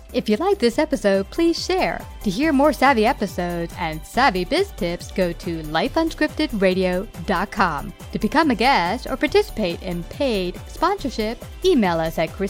If you like this episode, please share. To hear more savvy episodes and savvy biz tips, go to lifeunscriptedradio.com. To become a guest or participate in paid sponsorship, email us at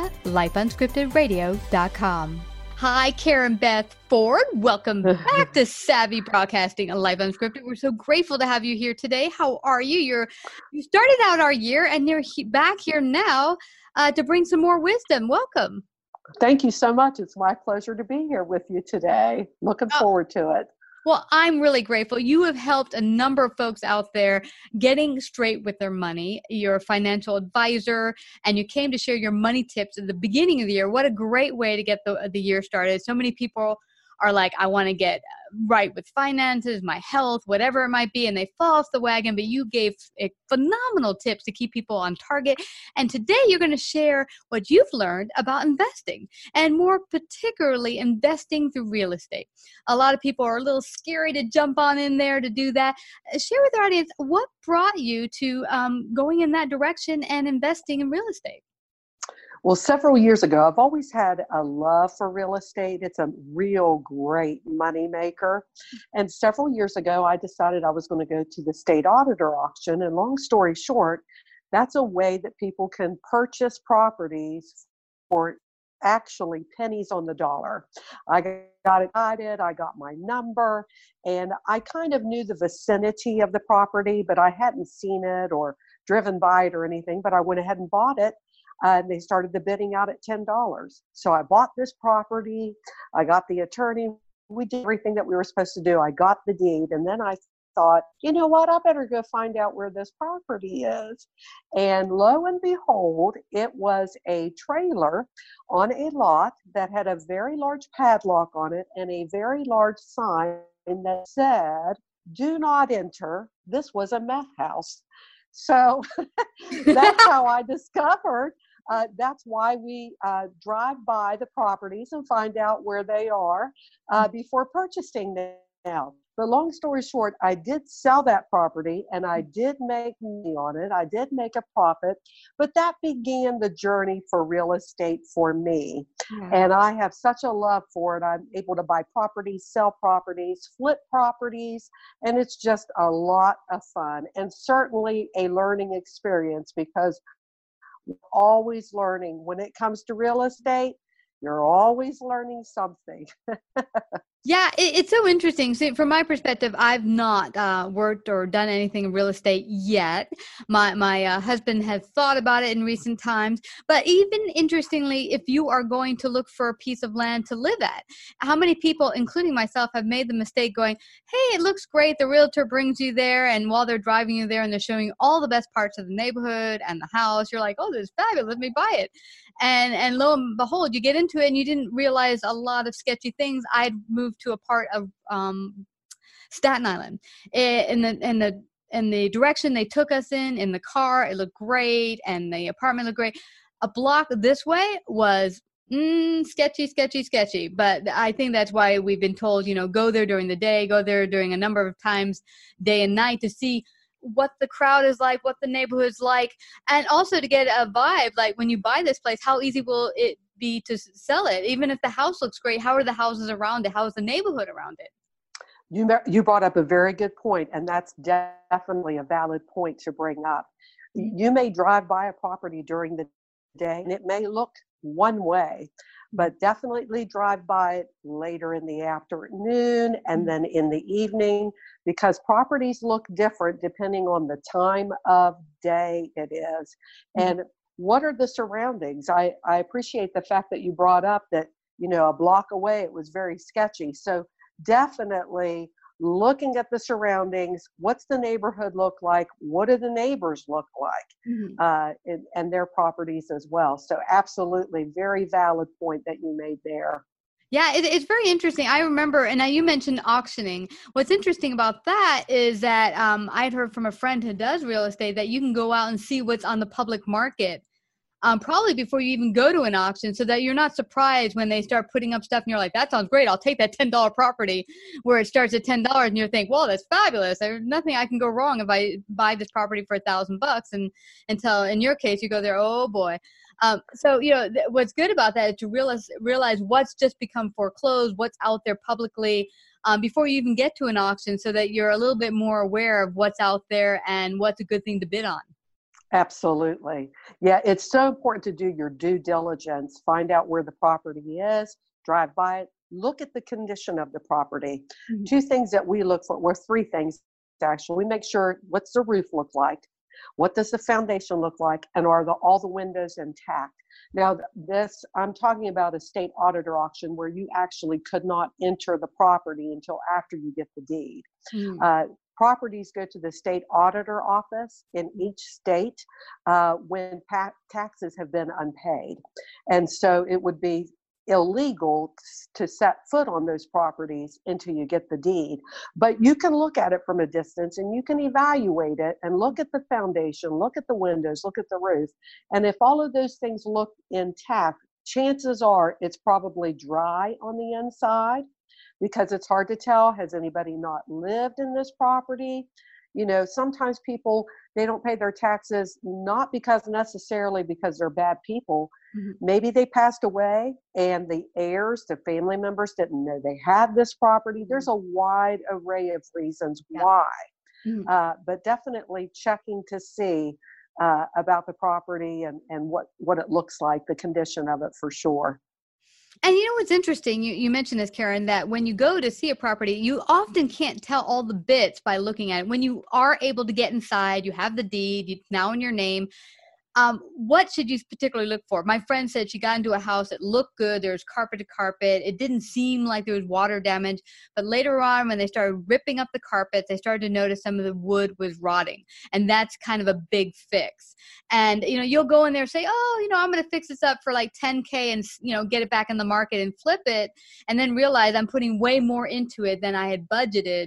Christina@lifeunscriptedradio.com. Hi, Karen Beth Ford. Welcome back to Savvy Broadcasting and Life Unscripted. We're so grateful to have you here today. How are you? You started out our year and you're back here now to bring some more wisdom. Welcome. Thank you so much. It's my pleasure to be here with you today. Looking forward to it. Well, I'm really grateful. You have helped a number of folks out there getting straight with their money. You're a financial advisor, and you came to share your money tips at the beginning of the year. What a great way to get the year started. So many people are like, I want to get right with finances, my health, whatever it might be, and they fall off the wagon, but you gave phenomenal tips to keep people on target. And today you're going to share what you've learned about investing, and more particularly investing through real estate. A lot of people are a little scary to jump on in there to do that. Share with our audience, what brought you to going in that direction and investing in real estate? Well, several years ago, I've always had a love for real estate. It's a real great moneymaker. And several years ago, I decided I was going to go to the state auditor auction. And long story short, that's a way that people can purchase properties for actually pennies on the dollar. I got excited, I got my number, and I kind of knew the vicinity of the property, but I hadn't seen it or driven by it or anything, but I went ahead and bought it. They started the bidding out at $10. So I bought this property. I got the attorney. We did everything that we were supposed to do. I got the deed. And then I thought, you know what? I better go find out where this property is. And lo and behold, it was a trailer on a lot that had a very large padlock on it and a very large sign that said, "Do not enter." This was a meth house. So that's how I discovered. That's why we drive by the properties and find out where they are before purchasing them. Now, the long story short, I did sell that property and I did make money on it. I did make a profit, but that began the journey for real estate for me. Yeah. And I have such a love for it. I'm able to buy properties, sell properties, flip properties, and it's just a lot of fun and certainly a learning experience because we're always learning. When it comes to real estate, you're always learning something. Yeah, it's so interesting. So from my perspective, I've not worked or done anything in real estate yet. My husband has thought about it in recent times. But even interestingly, if you are going to look for a piece of land to live at, how many people, including myself, have made the mistake going, hey, it looks great. The realtor brings you there. And while they're driving you there and they're showing you all the best parts of the neighborhood and the house, you're like, oh, this is fabulous. Let me buy it. And lo and behold, you get into it and you didn't realize a lot of sketchy things. I'd moved to a part of Staten Island. In the direction they took us in the car, it looked great, and the apartment looked great. A block this way was sketchy. But I think that's why we've been told, go there during the day, go there during a number of times, day and night, to see what the crowd is like, what the neighborhood's like, and also to get a vibe, like when you buy this place, how easy will it be to sell it? Even if the house looks great, how are the houses around it? How is the neighborhood around it? You brought up a very good point, and that's definitely a valid point to bring up. You may drive by a property during the day, and it may look one way, but definitely drive by it later in the afternoon and then in the evening, because properties look different depending on the time of day it is. And what are the surroundings? I appreciate the fact that you brought up that, a block away, it was very sketchy. So definitely looking at the surroundings, what's the neighborhood look like? What do the neighbors look like? And their properties as well. So absolutely, very valid point that you made there. Yeah, it's very interesting. I remember, and now you mentioned auctioning. What's interesting about that is that I'd heard from a friend who does real estate that you can go out and see what's on the public market probably before you even go to an auction, so that you're not surprised when they start putting up stuff and you're like, that sounds great, I'll take that $10 property, where it starts at $10 and you think, well, that's fabulous. There's nothing I can go wrong if I buy this property for $1,000. And until in your case, you go there, oh boy. So, what's good about that is to realize what's just become foreclosed, what's out there publicly, before you even get to an auction, so that you're a little bit more aware of what's out there and what's a good thing to bid on. Absolutely. Yeah, it's so important to do your due diligence, find out where the property is, drive by it, look at the condition of the property. Mhm. Two things that we look for, well, three things actually. We make sure, what's the roof look like? What does the foundation look like? And are all the windows intact? Now, I'm talking about a state auditor auction where you actually could not enter the property until after you get the deed. Mhm. Properties go to the state auditor office in each state when taxes have been unpaid. And so it would be illegal to set foot on those properties until you get the deed. But you can look at it from a distance and you can evaluate it and look at the foundation, look at the windows, look at the roof. And if all of those things look intact, chances are it's probably dry on the inside, because it's hard to tell, has anybody not lived in this property? Sometimes people, they don't pay their taxes, not necessarily because they're bad people. Mhm. Maybe they passed away and the heirs, the family members, didn't know they had this property. There's a wide array of reasons Yeah. why. Mhm. But definitely checking to see about the property and what it looks like, the condition of it for sure. And what's interesting, you mentioned this, Karen, that when you go to see a property, you often can't tell all the bits by looking at it. When you are able to get inside, you have the deed, it's now in your name. What should you particularly look for? My friend said she got into a house that looked good. There was carpet to carpet. It didn't seem like there was water damage. But later on, when they started ripping up the carpet, they started to notice some of the wood was rotting. And that's kind of a big fix. And, you'll go in there and say, oh, I'm going to fix this up for like 10K and, get it back in the market and flip it. And then realize I'm putting way more into it than I had budgeted.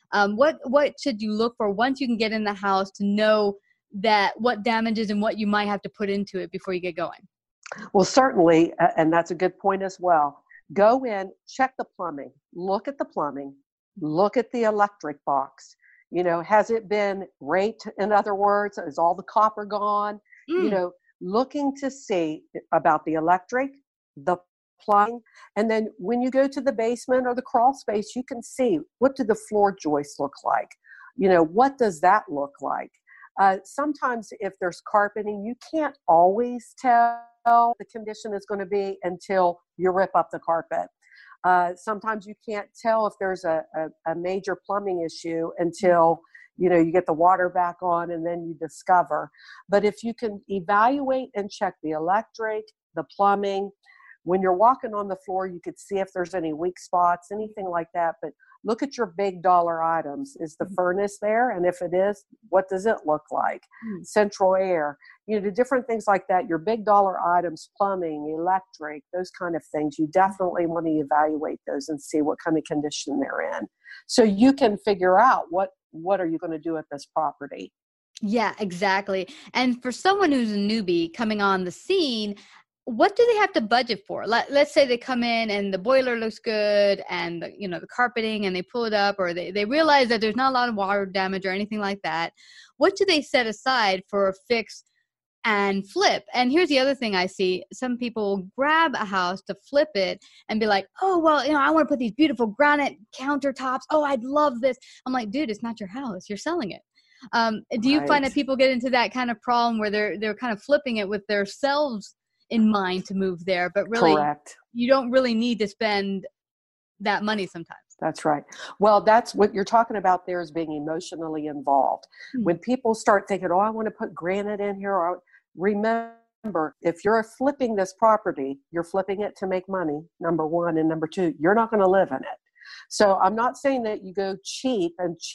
What should you look for once you can get in the house to know that what damages and what you might have to put into it before you get going? Well, certainly, and that's a good point as well. Go in, check the plumbing, look at the plumbing, look at the electric box. Has it been raked? In other words, is all the copper gone? Mm. Looking to see about the electric, the plumbing, and then when you go to the basement or the crawl space, you can see, what do the floor joists look like? What does that look like? Sometimes if there's carpeting, you can't always tell the condition is going to be until you rip up the carpet. Sometimes you can't tell if there's a major plumbing issue until you get the water back on and then you discover. But if you can evaluate and check the electric, the plumbing, when you're walking on the floor, you could see if there's any weak spots, anything like that. But look at your big dollar items. Is the furnace there? And if it is, what does it look like? Central air, different things like that. Your big dollar items, plumbing, electric, those kind of things. You definitely want to evaluate those and see what kind of condition they're in. So you can figure out what are you going to do at this property. Yeah, exactly. And for someone who's a newbie coming on the scene, what do they have to budget for? Let's say they come in and the boiler looks good and the carpeting, and they pull it up, or they realize that there's not a lot of water damage or anything like that. What do they set aside for a fix and flip? And here's the other thing I see. Some people grab a house to flip it and be like, oh, well, I want to put these beautiful granite countertops. Oh, I'd love this. I'm like, dude, it's not your house. You're selling it. Do you find that people get into that kind of problem where they're kind of flipping it with themselves in mind to move there, but really Correct. You don't really need to spend that money sometimes? That's right. Well, that's what you're talking about there, is being emotionally involved. Mm-hmm. When people start thinking, oh, I want to put granite in here, remember, if you're flipping this property, you're flipping it to make money, number one, and number two, you're not going to live in it. So I'm not saying that you go cheap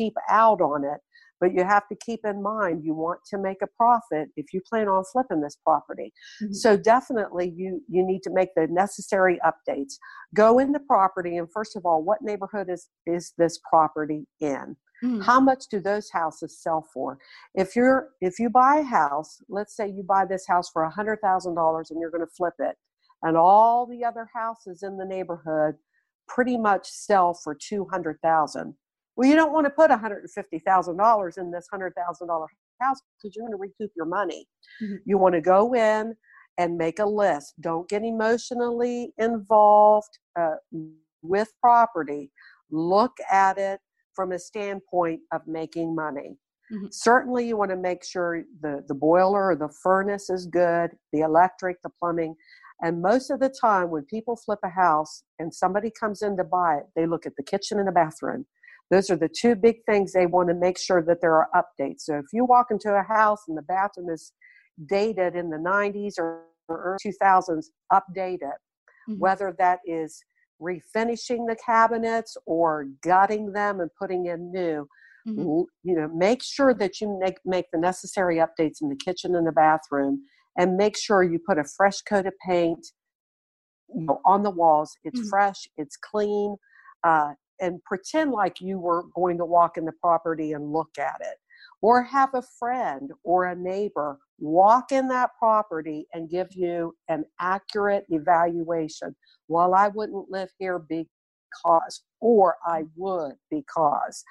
out on it, but you have to keep in mind, you want to make a profit if you plan on flipping this property. Mm-hmm. So definitely you need to make the necessary updates. Go in the property, and first of all, what neighborhood is this property in? Mm-hmm. How much do those houses sell for? If you buy a house, let's say you buy this house for $100,000 and you're going to flip it, and all the other houses in the neighborhood pretty much sell for $200,000. Well, you don't want to put $150,000 in this $100,000 house because you're going to recoup your money. Mm-hmm. You want to go in and make a list. Don't get emotionally involved with property. Look at it from a standpoint of making money. Mm-hmm. Certainly you want to make sure the boiler or the furnace is good, the electric, the plumbing. And most of the time when people flip a house and somebody comes in to buy it, they look at the kitchen and the bathroom. Those are the two big things they want to make sure that there are updates. So if you walk into a house and the bathroom is dated in the 90s or early 2000s, update it. Mm-hmm. Whether that is refinishing the cabinets or gutting them and putting in new. Mm-hmm. Make sure that you make the necessary updates in the kitchen and the bathroom, and make sure you put a fresh coat of paint on the walls. It's Mm-hmm. fresh, it's clean, and pretend like you were going to walk in the property and look at it. Or have a friend or a neighbor walk in that property and give you an accurate evaluation. Well, I wouldn't live here because, or I would because,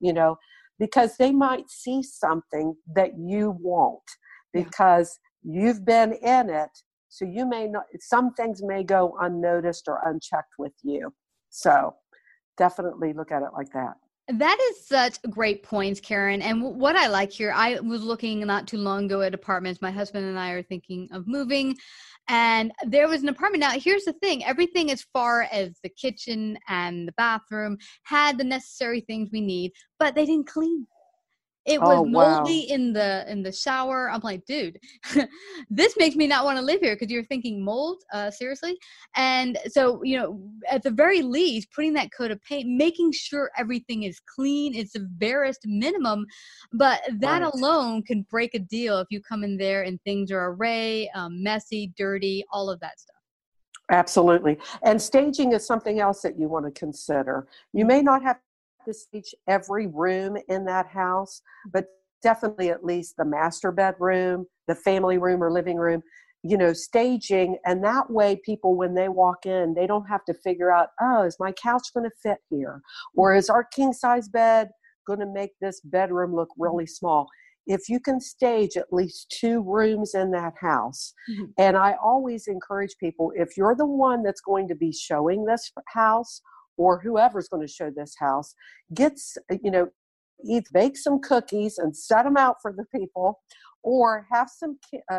because they might see something that you won't, because you've been in it. So you may not, some things may go unnoticed or unchecked with you. So definitely look at it like that. That is such great points, Karen. And what I like here, I was looking not too long ago at apartments. My husband and I are thinking of moving, and there was an apartment. Now, here's the thing. Everything as far as the kitchen and the bathroom had the necessary things we need, but they didn't clean. It was moldy in the shower. I'm like, dude, this makes me not want to live here, because you're thinking mold, seriously. And so, at the very least, putting that coat of paint, making sure everything is clean, it's the barest minimum. But that alone can break a deal if you come in there and things are array, messy, dirty, all of that stuff. Absolutely. And staging is something else that you want to consider. You may not have to stage every room in that house, but definitely at least the master bedroom, the family room or living room, staging. And that way people, when they walk in, they don't have to figure out, oh, is my couch going to fit here? Or is our king size bed going to make this bedroom look really small? If you can stage at least 2 rooms in that house. Mm-hmm. And I always encourage people, if you're the one that's going to be showing this house, or whoever's going to show this house, either bake some cookies and set them out for the people, or have some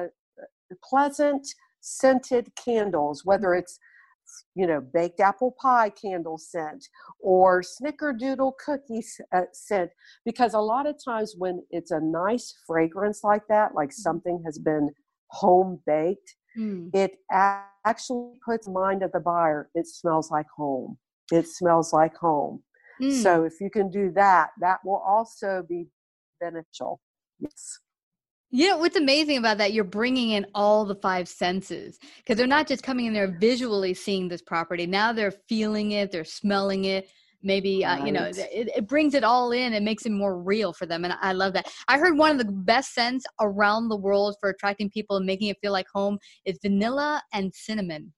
pleasant scented candles, whether it's, baked apple pie candle scent or snickerdoodle cookies scent, because a lot of times when it's a nice fragrance like that, like something has been home baked, it actually puts in mind of the buyer, it smells like home. It smells like home. So if you can do that, that will also be beneficial. Yes. What's amazing about that, you're bringing in all the 5 senses, because they're not just coming in there visually seeing this property. Now they're feeling it, they're smelling it. Maybe, it brings it all in and makes it more real for them. And I love that. I heard one of the best scents around the world for attracting people and making it feel like home is vanilla and cinnamon.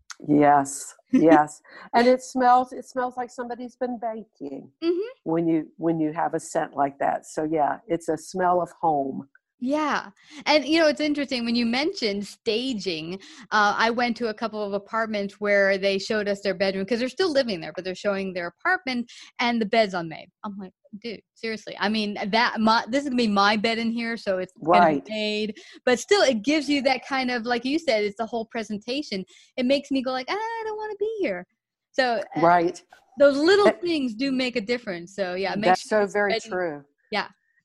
Yes. Yes. And it smells like somebody's been baking when you have a scent like that. So yeah, it's a smell of home. Yeah. And, it's interesting when you mentioned staging. I went to a couple of apartments where they showed us their bedroom, because they're still living there, but they're showing their apartment and the bed's unmade. I'm like, dude, seriously. I mean, this is going to be my bed in here, so it's going to be made. But still, it gives you that kind of, like you said, it's the whole presentation. It makes me go like, I don't want to be here. So those little things do make a difference. So, yeah. That's so very true. Yeah.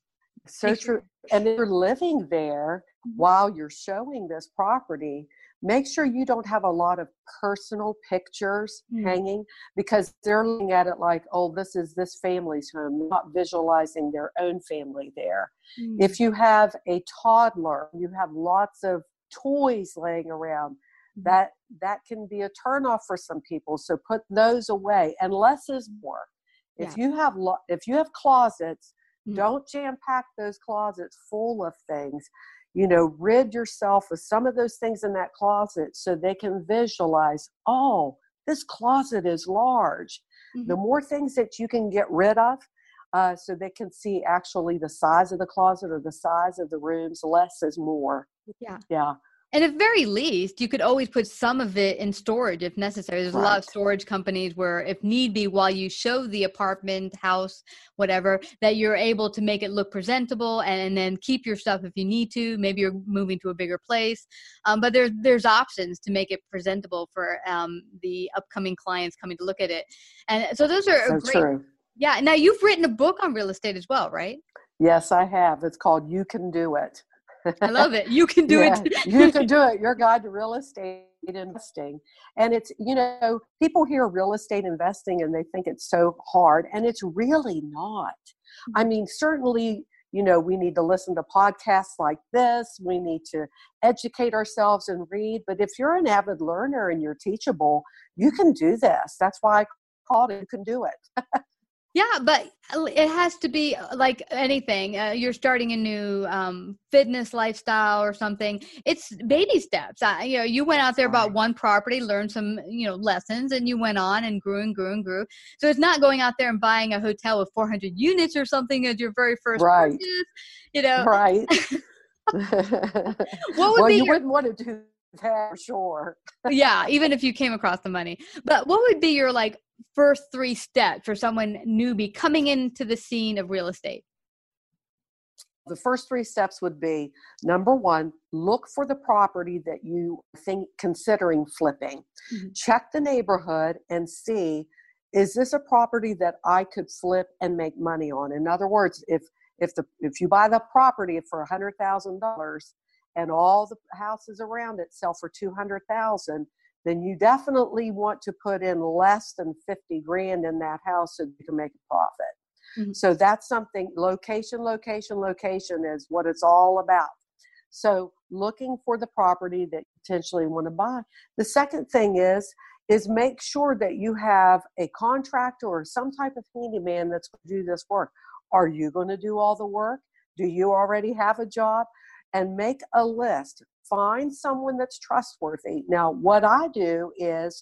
So true. And if you're living there while you're showing this property, make sure you don't have a lot of personal pictures hanging, because they're looking at it like, oh, this is this family's home, not visualizing their own family there. If you have a toddler, you have lots of toys laying around, that can be a turnoff for some people. So put those away, and less is more. If you have closets, don't jam pack those closets full of things. Rid yourself of some of those things in that closet so they can visualize, oh, this closet is large. The more things that you can get rid of, so they can see actually the size of the closet or the size of the rooms, less is more. Yeah. Yeah. And at very least, you could always put some of it in storage if necessary. There's a lot of storage companies where, if need be, while you show the apartment, house, whatever, that you're able to make it look presentable and then keep your stuff if you need to. Maybe you're moving to a bigger place. But there's options to make it presentable for the upcoming clients coming to look at it. And so those are so great. True. Yeah. Now, you've written a book on real estate as well, right? Yes, I have. It's called You Can Do It. I love it. You can do it. You can do it. Your guide to real estate investing. And it's, people hear real estate investing and they think it's so hard, and it's really not. I mean, certainly, we need to listen to podcasts like this. We need to educate ourselves and read. But if you're an avid learner and you're teachable, you can do this. That's why I called it You Can Do It. Yeah, but it has to be like anything. You're starting a new fitness lifestyle or something. It's baby steps. You went out there, bought one property, learned some, lessons, and you went on and grew and grew and grew. So it's not going out there and buying a hotel with 400 units or something as your very first purchase. Right. You wouldn't want to do that for sure. Yeah, even if you came across the money. But what would be your first 3 steps for someone newbie coming into the scene of real estate? The first 3 steps would be, number 1, look for the property that you think considering flipping. Mm-hmm. Check the neighborhood and see, is this a property that I could flip and make money on? In other words, if you buy the property for $100,000 and all the houses around it sell for $200,000, then you definitely want to put in less than $50,000 in that house so you can make a profit. Mm-hmm. So that's something. Location is what it's all about. So looking for the property that you potentially want to buy. The second thing is make sure that you have a contractor or some type of handyman that's going to do this work. Are you going to do all the work? Do you already have a job? And make a list. Find someone that's trustworthy. Now, what I do is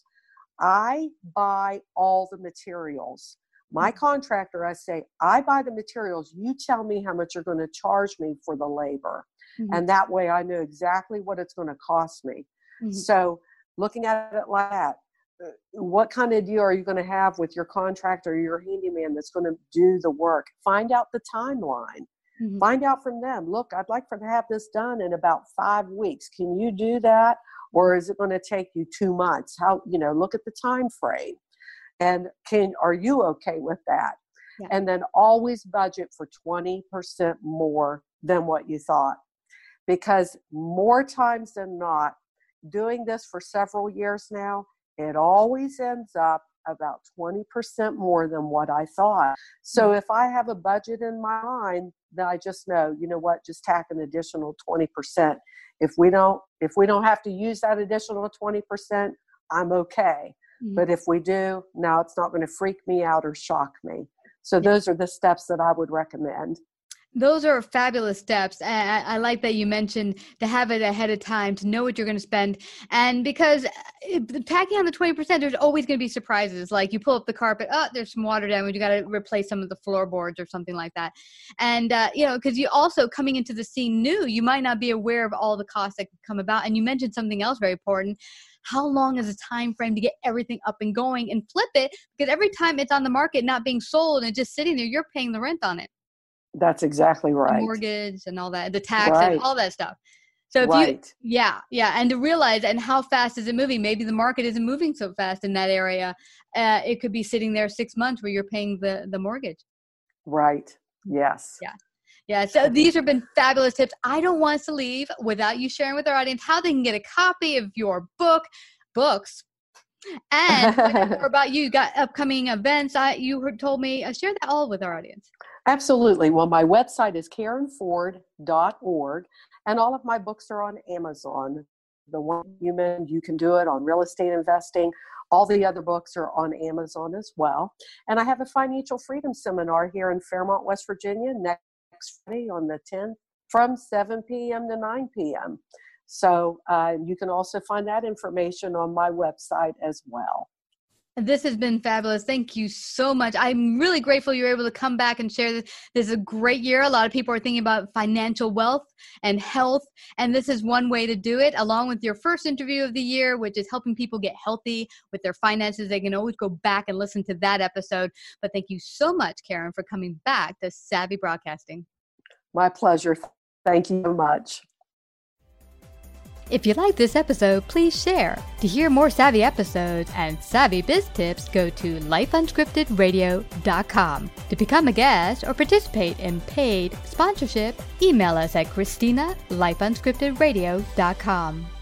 I buy all the materials. My contractor, I say, I buy the materials. You tell me how much you're going to charge me for the labor. Mm-hmm. And that way I know exactly what it's going to cost me. Mm-hmm. So looking at it like that, what kind of deal are you going to have with your contractor or your handyman that's going to do the work? Find out the timeline. Mm-hmm. Find out from them, look, I'd like to have this done in about 5 weeks. Can you do that? Or is it going to take you 2 months? Look at the time frame. And are you okay with that? Yeah. And then always budget for 20% more than what you thought. Because more times than not, doing this for several years now, it always ends up about 20% more than what I thought. So if I have a budget in my mind, then I just know, just tack an additional 20%. If we don't have to use that additional 20%, I'm okay. Mm-hmm. But if we do, now it's not going to freak me out or shock me. So those are the steps that I would recommend. Those are fabulous steps. I like that you mentioned to have it ahead of time, to know what you're going to spend. And because tacking on the 20%, there's always going to be surprises. Like you pull up the carpet, there's some water damage. You got to replace some of the floorboards or something like that. And, because you also coming into the scene new, you might not be aware of all the costs that could come about. And you mentioned something else very important. How long is a time frame to get everything up and going and flip it? Because every time it's on the market, not being sold and just sitting there, you're paying the rent on it. That's exactly right. The mortgage and all that, the taxes, all that stuff. So if and to realize, and how fast is it moving? Maybe the market isn't moving so fast in that area. It could be sitting there 6 months where you're paying the mortgage. Right. Yes. Yeah. So these have been fabulous tips. I don't want us to leave without you sharing with our audience how they can get a copy of your books. And find out more about you. You got upcoming events. You told me, share that all with our audience. Absolutely. Well, my website is KarenFord.org, and all of my books are on Amazon. The one You Can Do It on real estate investing. All the other books are on Amazon as well. And I have a financial freedom seminar here in Fairmont, West Virginia, next Friday on the 10th from 7 p.m. to 9 p.m. So you can also find that information on my website as well. This has been fabulous. Thank you so much. I'm really grateful you were able to come back and share this. This is a great year. A lot of people are thinking about financial wealth and health, and this is one way to do it, along with your first interview of the year, which is helping people get healthy with their finances. They can always go back and listen to that episode. But thank you so much, Karen, for coming back to Savvy Broadcasting. My pleasure. Thank you so much. If you like this episode, please share. To hear more Savvy episodes and Savvy Biz tips, go to lifeunscriptedradio.com. To become a guest or participate in paid sponsorship, email us at Christina@lifeunscriptedradio.com.